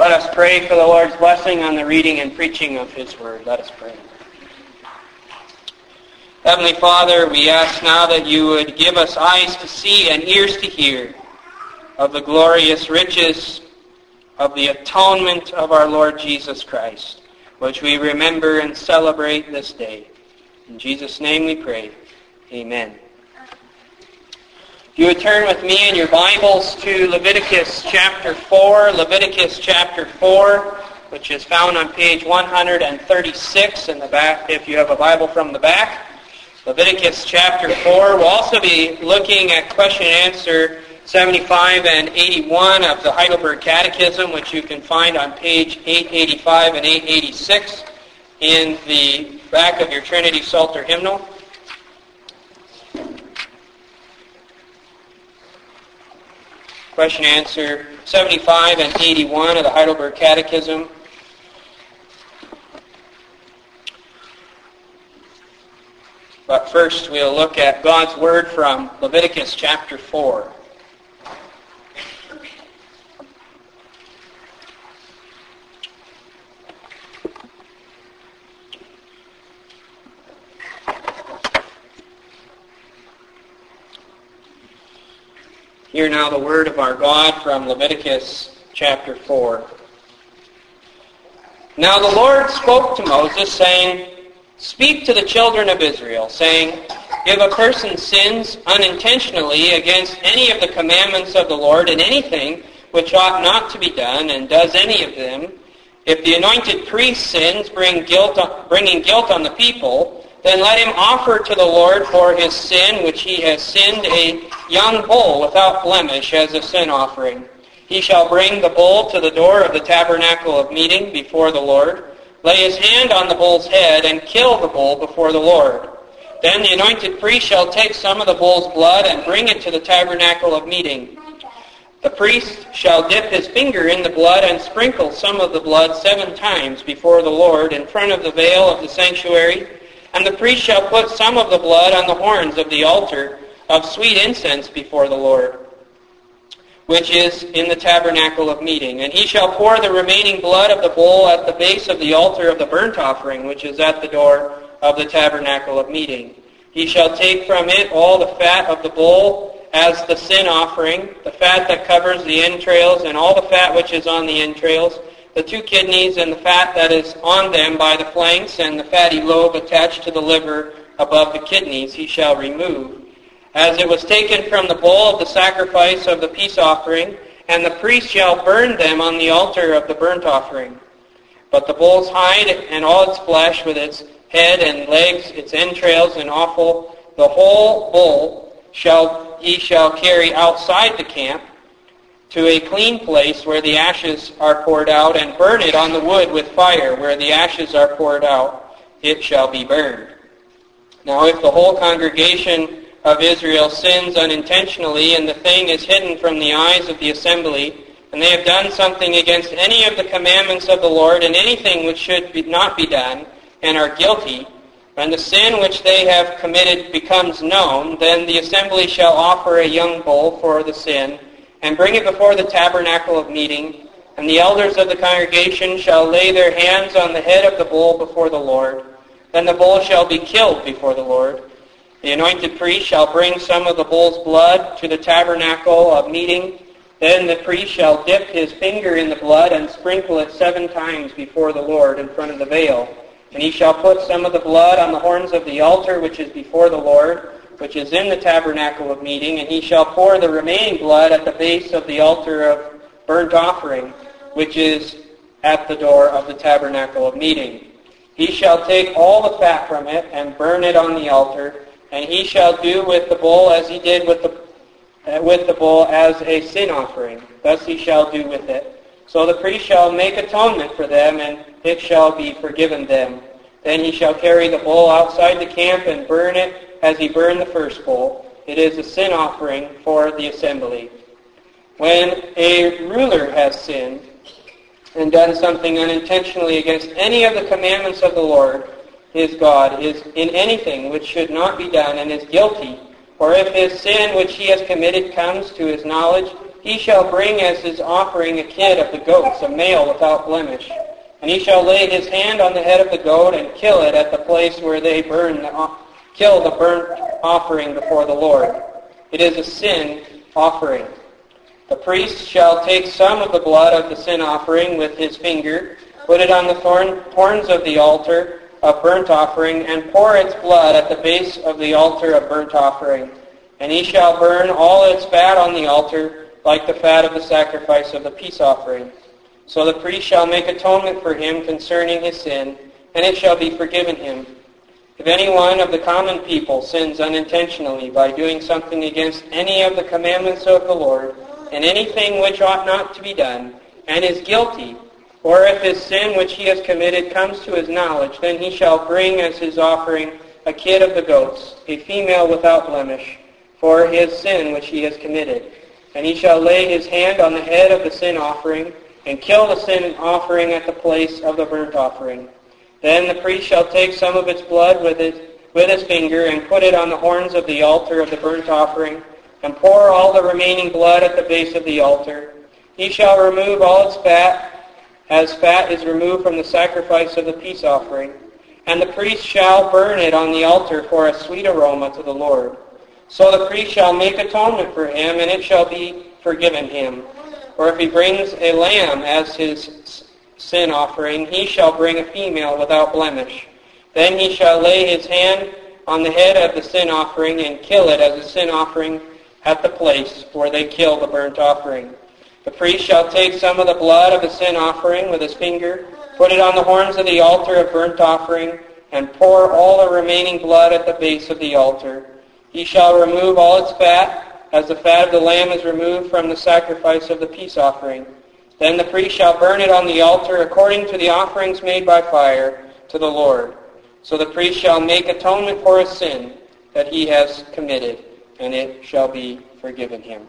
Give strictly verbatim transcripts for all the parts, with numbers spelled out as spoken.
Let us pray for the Lord's blessing on the reading and preaching of His Word. Let us pray. Heavenly Father, we ask now that you would give us eyes to see and ears to hear of the glorious riches of the atonement of our Lord Jesus Christ, which we remember and celebrate this day. In Jesus' name we pray. Amen. If you would turn with me in your Bibles to Leviticus chapter four, Leviticus chapter four, which is found on page one thirty-six in the back, if you have a Bible from the back. Leviticus chapter four. We'll also be looking at question and answer seventy-five and eighty-one of the Heidelberg Catechism, which you can find on page eight eighty-five and eight eighty-six in the back of your Trinity Psalter hymnal. Question and answer seventy-five and eighty-one of the Heidelberg Catechism. But first we'll look at God's Word from Leviticus chapter four. Hear now the word of our God from Leviticus chapter four. Now the Lord spoke to Moses, saying, Speak to the children of Israel, saying, If a person sins unintentionally against any of the commandments of the Lord in anything which ought not to be done, and does any of them, if the anointed priest sins, bring guilt on, bringing guilt on the people, then let him offer to the Lord for his sin which he has sinned a young bull without blemish as a sin offering. He shall bring the bull to the door of the tabernacle of meeting before the Lord, lay his hand on the bull's head, and kill the bull before the Lord. Then the anointed priest shall take some of the bull's blood and bring it to the tabernacle of meeting. The priest shall dip his finger in the blood and sprinkle some of the blood seven times before the Lord in front of the veil of the sanctuary. And the priest shall put some of the blood on the horns of the altar of sweet incense before the Lord, which is in the tabernacle of meeting. And he shall pour the remaining blood of the bull at the base of the altar of the burnt offering, which is at the door of the tabernacle of meeting. He shall take from it all the fat of the bull as the sin offering, the fat that covers the entrails, and all the fat which is on the entrails, the two kidneys and the fat that is on them by the flanks, and the fatty lobe attached to the liver above the kidneys he shall remove. As it was taken from the bull of the sacrifice of the peace offering, and the priest shall burn them on the altar of the burnt offering. But the bull's hide and all its flesh, with its head and legs, its entrails and offal, the whole bull shall he shall carry outside the camp, to a clean place where the ashes are poured out, and burn it on the wood with fire. Where the ashes are poured out, it shall be burned. Now if the whole congregation of Israel sins unintentionally, and the thing is hidden from the eyes of the assembly, and they have done something against any of the commandments of the Lord, and anything which should be not be done, and are guilty, and the sin which they have committed becomes known, then the assembly shall offer a young bull for the sin, and bring it before the tabernacle of meeting, and the elders of the congregation shall lay their hands on the head of the bull before the Lord. Then the bull shall be killed before the Lord. The anointed priest shall bring some of the bull's blood to the tabernacle of meeting. Then the priest shall dip his finger in the blood and sprinkle it seven times before the Lord in front of the veil. And he shall put some of the blood on the horns of the altar which is before the Lord, which is in the tabernacle of meeting, and he shall pour the remaining blood at the base of the altar of burnt offering, which is at the door of the tabernacle of meeting. He shall take all the fat from it and burn it on the altar, and he shall do with the bull as he did with the uh, with the bull as a sin offering. Thus he shall do with it. So the priest shall make atonement for them, and it shall be forgiven them. Then he shall carry the bull outside the camp and burn it as he burned the first bull. It is a sin offering for the assembly. When a ruler has sinned and done something unintentionally against any of the commandments of the Lord, his God, is in anything which should not be done, and is guilty, or if his sin which he has committed comes to his knowledge, he shall bring as his offering a kid of the goats, a male without blemish. And he shall lay his hand on the head of the goat and kill it at the place where they burn the, kill the burnt offering before the Lord. It is a sin offering. The priest shall take some of the blood of the sin offering with his finger, put it on the thorn, horns of the altar of burnt offering, and pour its blood at the base of the altar of burnt offering. And he shall burn all its fat on the altar, like the fat of the sacrifice of the peace offering. So the priest shall make atonement for him concerning his sin, and it shall be forgiven him. If any one of the common people sins unintentionally by doing something against any of the commandments of the Lord, and anything which ought not to be done, and is guilty, or if his sin which he has committed comes to his knowledge, then he shall bring as his offering a kid of the goats, a female without blemish, for his sin which he has committed. And he shall lay his hand on the head of the sin offering, and kill the sin offering at the place of the burnt offering. Then the priest shall take some of its blood with his, with his finger, and put it on the horns of the altar of the burnt offering, and pour all the remaining blood at the base of the altar. He shall remove all its fat, as fat is removed from the sacrifice of the peace offering. And the priest shall burn it on the altar for a sweet aroma to the Lord. So the priest shall make atonement for him, and it shall be forgiven him. Or if he brings a lamb as his sin offering, he shall bring a female without blemish. Then he shall lay his hand on the head of the sin offering and kill it as a sin offering at the place where they kill the burnt offering. The priest shall take some of the blood of the sin offering with his finger, put it on the horns of the altar of burnt offering, and pour all the remaining blood at the base of the altar. He shall remove all its fat, as the fat of the lamb is removed from the sacrifice of the peace offering. Then the priest shall burn it on the altar according to the offerings made by fire to the Lord. So the priest shall make atonement for his sin that he has committed, and it shall be forgiven him.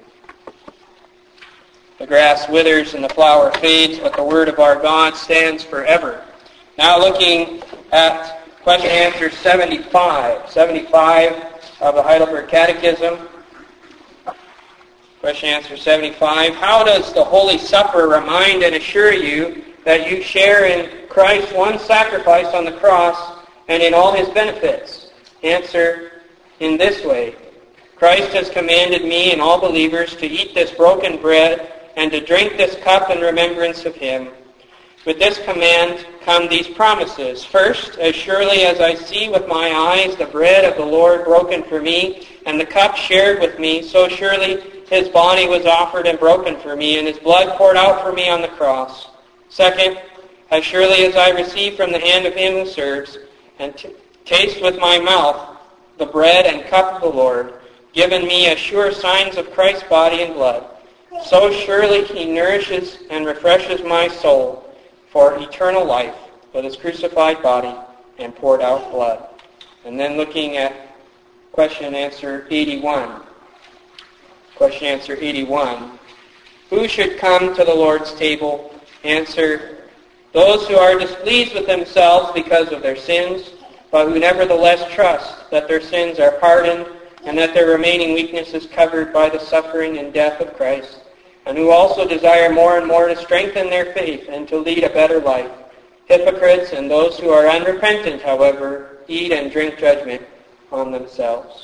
The grass withers and the flower fades, but the word of our God stands forever. Now looking at question and answer seventy-five. seventy-five of the Heidelberg Catechism. Question and answer seventy-five. How does the Holy Supper remind and assure you that you share in Christ's one sacrifice on the cross and in all his benefits? Answer, in this way. Christ has commanded me and all believers to eat this broken bread and to drink this cup in remembrance of him. With this command come these promises. First, as surely as I see with my eyes the bread of the Lord broken for me and the cup shared with me, so surely his body was offered and broken for me, and his blood poured out for me on the cross. Second, as surely as I receive from the hand of him who serves, and t- taste with my mouth the bread and cup of the Lord, given me as sure signs of Christ's body and blood, so surely he nourishes and refreshes my soul for eternal life with his crucified body and poured out blood. And then looking at question and answer eighty-one. Question and answer eighty-one. Who should come to the Lord's table? Answer, those who are displeased with themselves because of their sins, but who nevertheless trust that their sins are pardoned and that their remaining weakness is covered by the suffering and death of Christ, and who also desire more and more to strengthen their faith and to lead a better life. Hypocrites and those who are unrepentant, however, eat and drink judgment on themselves.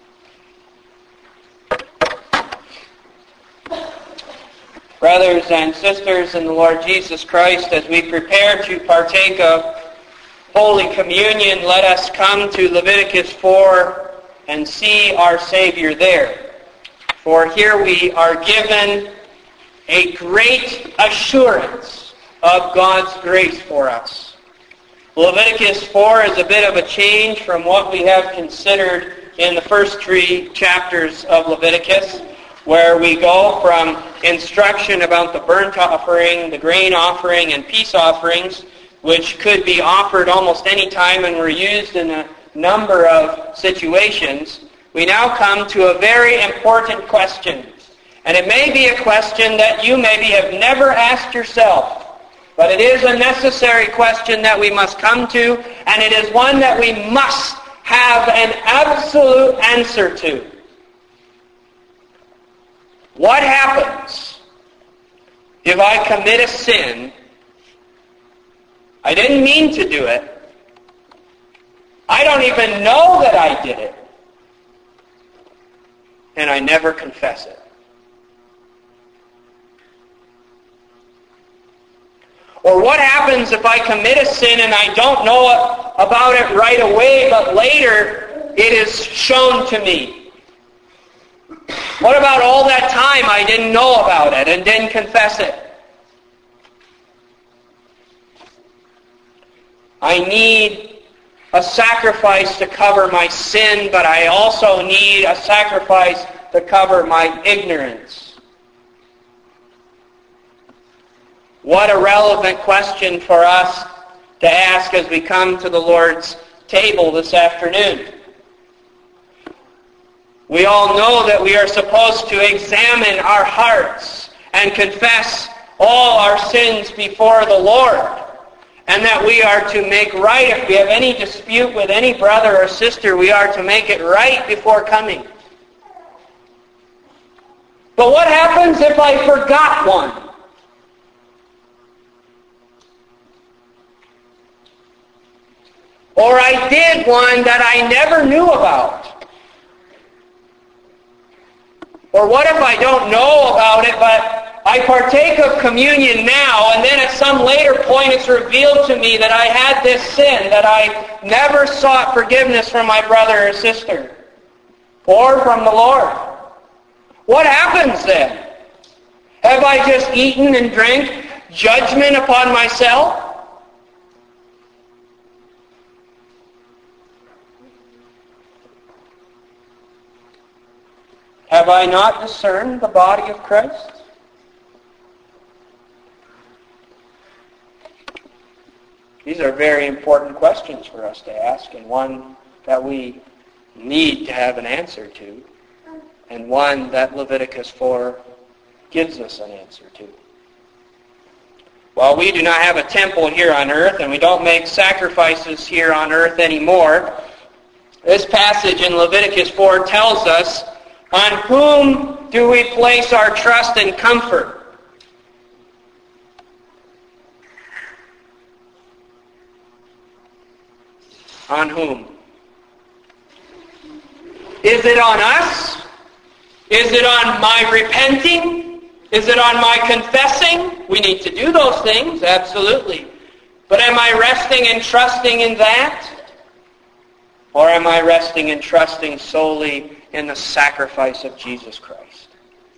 Brothers and sisters in the Lord Jesus Christ, as we prepare to partake of Holy Communion, let us come to Leviticus four and see our Savior there. For here we are given a great assurance of God's grace for us. Leviticus four is a bit of a change from what we have considered in the first three chapters of Leviticus, where we go from instruction about the burnt offering, the grain offering, and peace offerings, which could be offered almost any time and were used in a number of situations. We now come to a very important question. And it may be a question that you maybe have never asked yourself, but it is a necessary question that we must come to, and it is one that we must have an absolute answer to. What happens if I commit a sin? I didn't mean to do it. I don't even know that I did it. And I never confess it. Or what happens if I commit a sin and I don't know about it right away, but later it is shown to me? What about all that time I didn't know about it and didn't confess it? I need a sacrifice to cover my sin, but I also need a sacrifice to cover my ignorance. What a relevant question for us to ask as we come to the Lord's table this afternoon. We all know that we are supposed to examine our hearts and confess all our sins before the Lord, and that we are to make right. If we have any dispute with any brother or sister, we are to make it right before coming. But what happens if I forgot one? Or I did one that I never knew about? Or what if I don't know about it, but I partake of communion now, and then at some later point it's revealed to me that I had this sin, that I never sought forgiveness from my brother or sister, or from the Lord? What happens then? Have I just eaten and drank judgment upon myself? Have I not discerned the body of Christ? These are very important questions for us to ask, and one that we need to have an answer to, and one that Leviticus four gives us an answer to. While we do not have a temple here on earth, and we don't make sacrifices here on earth anymore, this passage in Leviticus four tells us, on whom do we place our trust and comfort? On whom? Is it on us? Is it on my repenting? Is it on my confessing? We need to do those things, absolutely. But am I resting and trusting in that? Or am I resting and trusting solely in the sacrifice of Jesus Christ?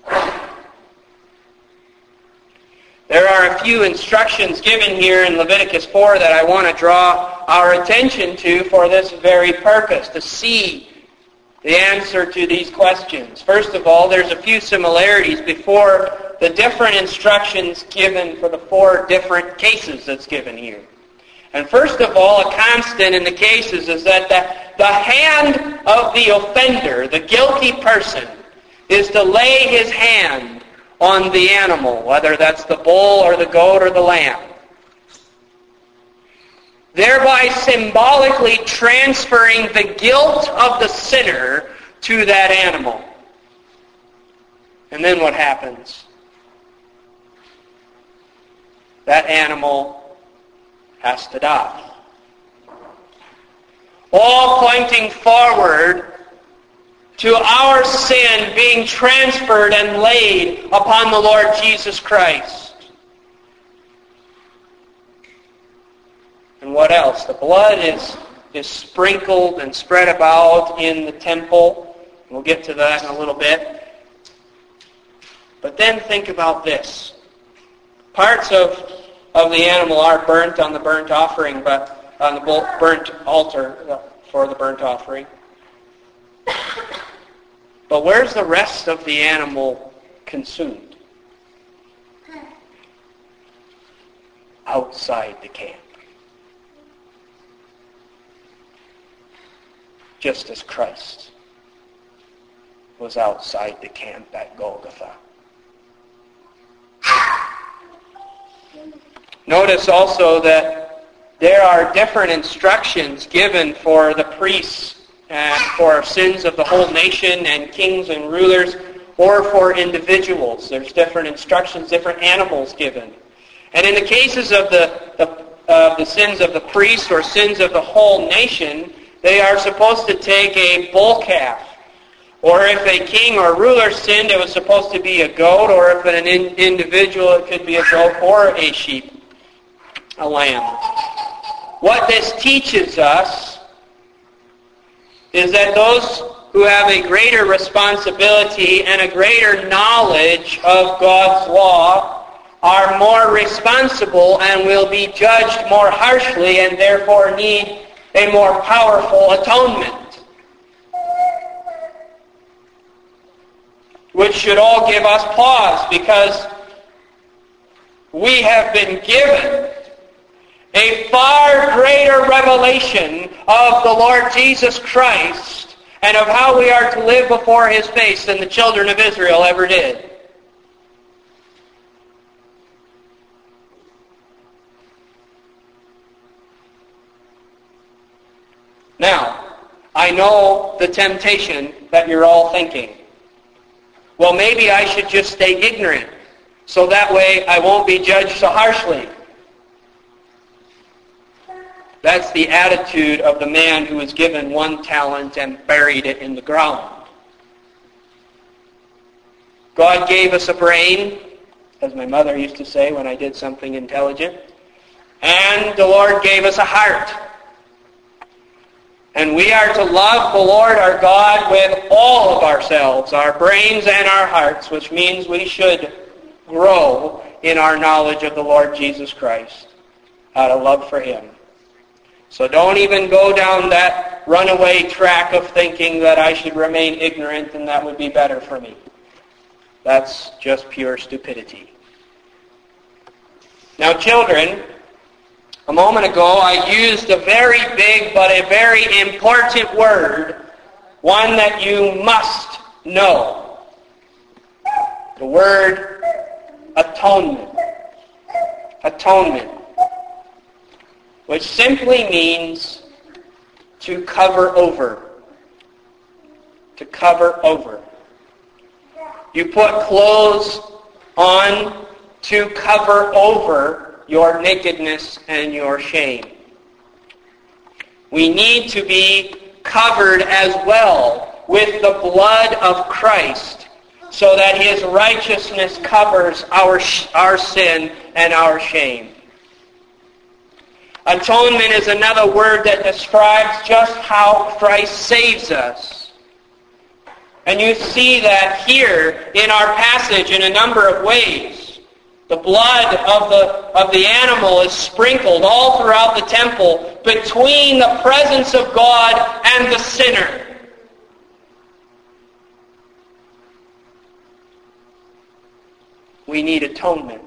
There are a few instructions given here in Leviticus four that I want to draw our attention to for this very purpose, to see the answer to these questions. First of all, there's a few similarities before the different instructions given for the four different cases that's given here. And first of all, a constant in the cases is that the, the hand of the offender, the guilty person, is to lay his hand on the animal, whether that's the bull or the goat or the lamb, thereby symbolically transferring the guilt of the sinner to that animal. And then what happens? That animal has to die. All pointing forward to our sin being transferred and laid upon the Lord Jesus Christ. And what else? The blood is, is sprinkled and spread about in the temple. We'll get to that in a little bit. But then think about this. Parts of of the animal are burnt on the burnt offering, but on the burnt altar for the burnt offering. But where's the rest of the animal consumed? Outside the camp. Just as Christ was outside the camp at Golgotha. Notice also that there are different instructions given for the priests and for sins of the whole nation and kings and rulers. or for individuals. There's different instructions, different animals given. And in the cases of the, the, uh, the sins of the priest or sins of the whole nation, they are supposed to take a bull calf. Or if a king or ruler sinned, it was supposed to be a goat, or if an in, individual, it could be a goat or a sheep, a lamb. What this teaches us is that those who have a greater responsibility and a greater knowledge of God's law are more responsible and will be judged more harshly and therefore need a more powerful atonement, which should all give us pause, because we have been given a far greater revelation of the Lord Jesus Christ and of how we are to live before His face than the children of Israel ever did. Now, I know the temptation that you're all thinking. Well, maybe I should just stay ignorant, so that way I won't be judged so harshly. That's the attitude of the man who was given one talent and buried it in the ground. God gave us a brain, as my mother used to say when I did something intelligent, and the Lord gave us a heart. And we are to love the Lord our God with all of ourselves, our brains and our hearts, which means we should grow in our knowledge of the Lord Jesus Christ, out of love for Him. So don't even go down that runaway track of thinking that I should remain ignorant and that would be better for me. That's just pure stupidity. Now, children, a moment ago I used a very big but a very important word, one that you must know. The word atonement. Atonement. Which simply means to cover over. To cover over. You put clothes on to cover over your nakedness and your shame. We need to be covered as well with the blood of Christ, so that His righteousness covers our, our sin and our shame. Atonement is another word that describes just how Christ saves us. And you see that here in our passage in a number of ways. The blood of the, of the animal is sprinkled all throughout the temple between the presence of God and the sinner. We need atonement.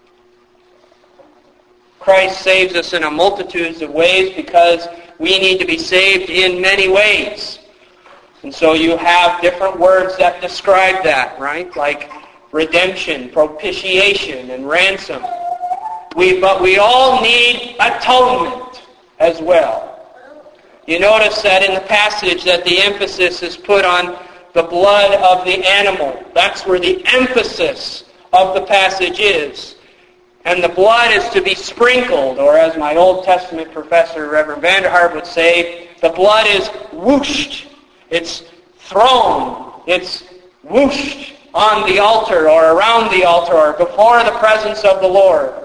Christ saves us in a multitude of ways because we need to be saved in many ways. And so you have different words that describe that, right? Like redemption, propitiation, and ransom. We, but we all need atonement as well. You notice that in the passage that the emphasis is put on the blood of the animal. That's where the emphasis of the passage is. And the blood is to be sprinkled, or as my Old Testament professor, Reverend Vanderhart, would say, the blood is whooshed. It's thrown. It's whooshed on the altar or around the altar or before the presence of the Lord.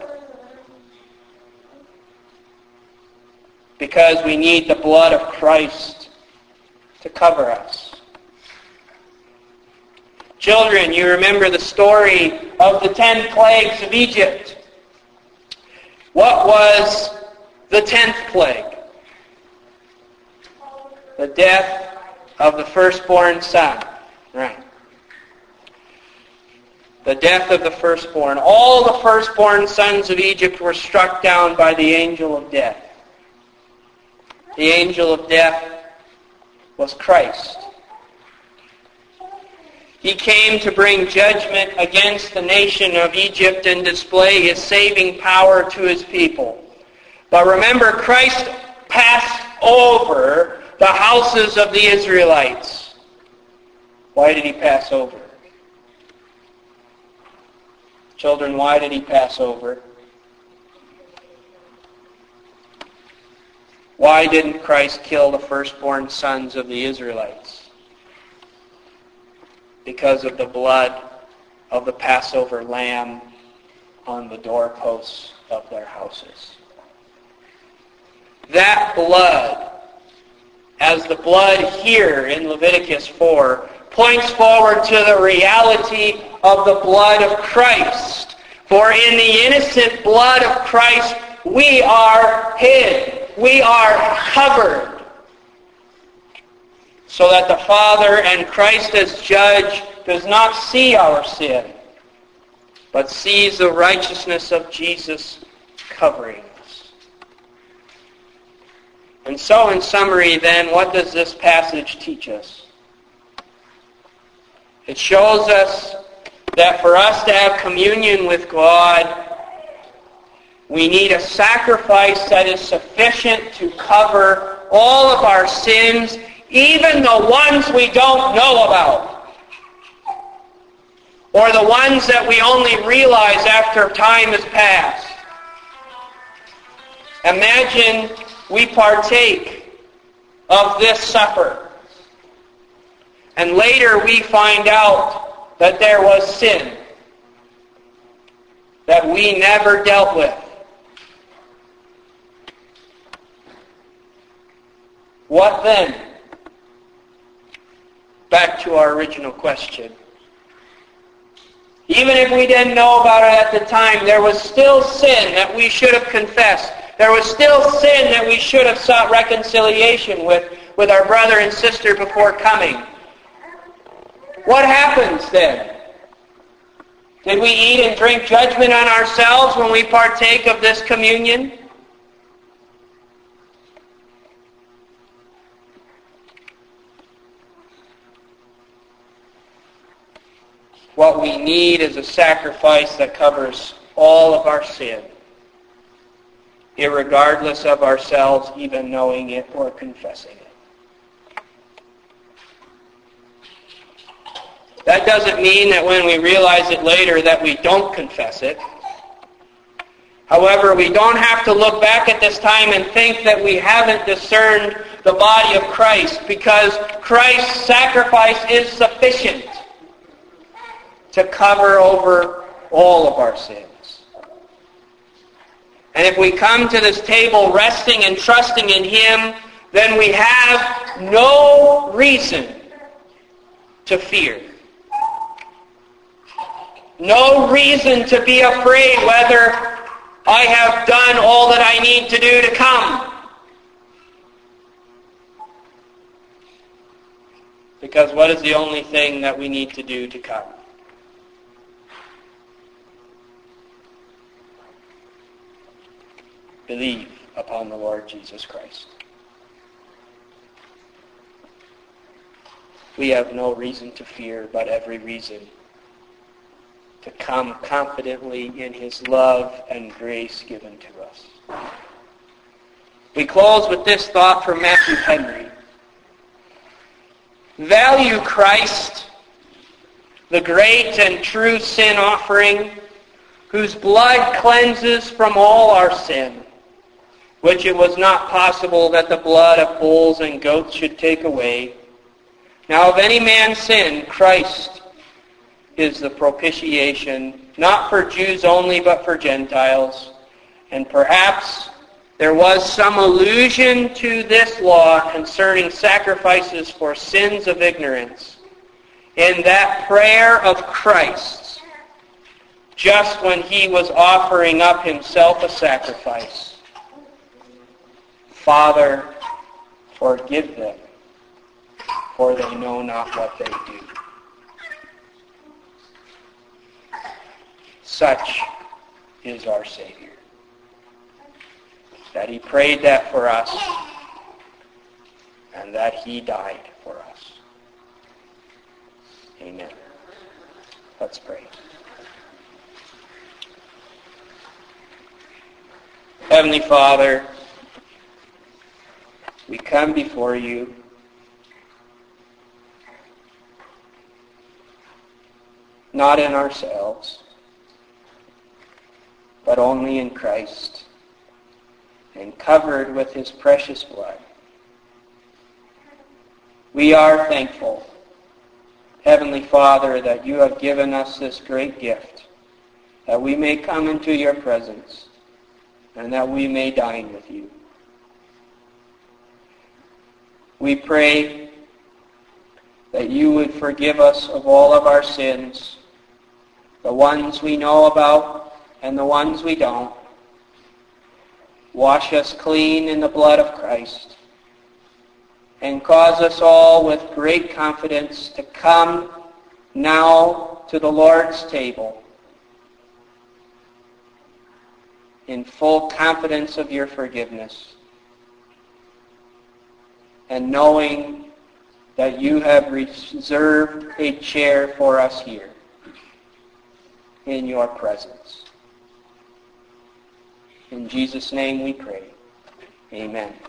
Because we need the blood of Christ to cover us. Children, you remember the story of the ten plagues of Egypt. What was the tenth plague? The death of the firstborn son. Right. The death of the firstborn. All the firstborn sons of Egypt were struck down by the angel of death. The angel of death was Christ. He came to bring judgment against the nation of Egypt and display His saving power to His people. But remember, Christ passed over the houses of the Israelites. Why did He pass over? Children, why did he pass over? Why didn't Christ kill the firstborn sons of the Israelites? Because of the blood of the Passover lamb on the doorposts of their houses. That blood, as the blood here in Leviticus four, points forward to the reality of the blood of Christ. For in the innocent blood of Christ, we are hid. We are covered. So that the Father and Christ as judge does not see our sin, but sees the righteousness of Jesus covering us. And so in summary then, what does this passage teach us? It shows us that for us to have communion with God, we need a sacrifice that is sufficient to cover all of our sins, even the ones we don't know about, or the ones that we only realize after time has passed. Imagine we partake of this supper, and later we find out that there was sin that we never dealt with. What then? Back to our original question. Even if we didn't know about it at the time, there was still sin that we should have confessed. There was still sin that we should have sought reconciliation with, with our brother and sister before coming. What happens then? Did we eat and drink judgment on ourselves when we partake of this communion? What we need is a sacrifice that covers all of our sin, irregardless of ourselves even knowing it or confessing it. That doesn't mean that when we realize it later that we don't confess it. However, we don't have to look back at this time and think that we haven't discerned the body of Christ, because Christ's sacrifice is sufficient to cover over all of our sins. And if we come to this table resting and trusting in Him, then we have no reason to fear. No reason to be afraid whether I have done all that I need to do to come. Because what is the only thing that we need to do to come? Believe upon the Lord Jesus Christ. We have no reason to fear, but every reason to come confidently in His love and grace given to us. We close with this thought from Matthew Henry. Value Christ, the great and true sin offering, whose blood cleanses from all our sin, which it was not possible that the blood of bulls and goats should take away. Now if any man sin, Christ is the propitiation, not for Jews only, but for Gentiles. And perhaps there was some allusion to this law concerning sacrifices for sins of ignorance in that prayer of Christ, just when He was offering up Himself a sacrifice. Father, forgive them, for they know not what they do. Such is our Savior, that He prayed that for us, and that He died for us. Amen. Let's pray. Heavenly Father, we come before You not in ourselves, but only in Christ, and covered with his precious blood. We are thankful, Heavenly Father, that you have given us this great gift, that we may come into your presence, and that we may dine with you. We pray that you would forgive us of all of our sins, the ones we know about and the ones we don't. Wash us clean in the blood of Christ, and cause us all with great confidence to come now to the Lord's table in full confidence of your forgiveness, and knowing that you have reserved a chair for us here in your presence. In Jesus' name we pray. Amen.